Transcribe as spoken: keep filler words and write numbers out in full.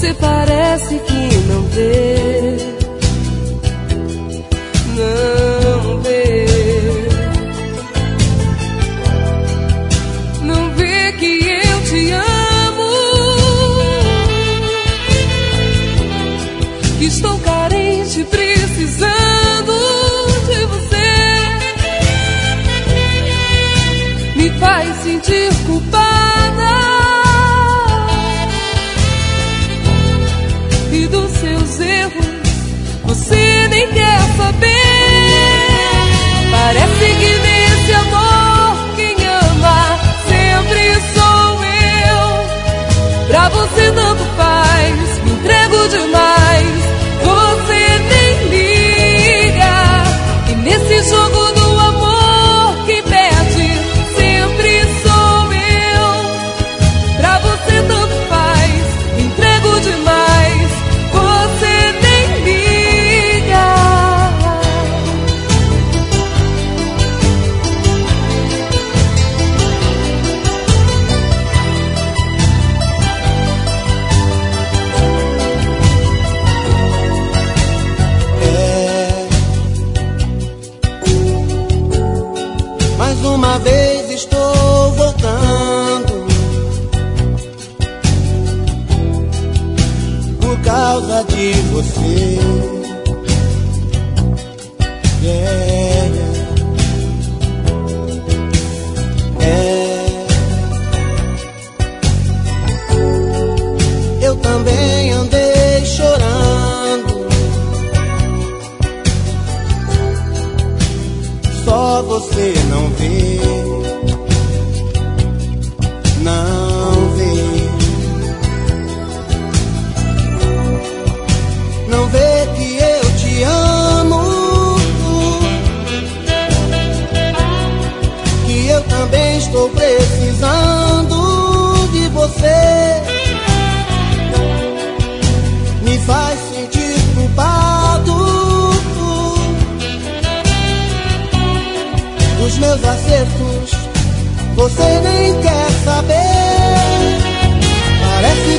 Você parece que não vê, não vê, não vê que eu te amo, que estou carente, precisando de você. Me faz sentir culpada e dos seus erros você nem quer saber. Parece que nesse amor quem ama sempre sou eu. Pra você tanto faz, me entrego demais, você nem liga. E nesse jogo do amor quem perde sempre sou eu. Pra você tanto faz, me entrego demais, você nem liga. É, mais uma vez estou voltando por causa de você. Yeah. É, eu também andei chorando, só você não vê, não vê. Não vê que eu te amo, que eu também estou precisando de você. Me faz sentir culpado dos meus acertos, você nem quer saber. Parece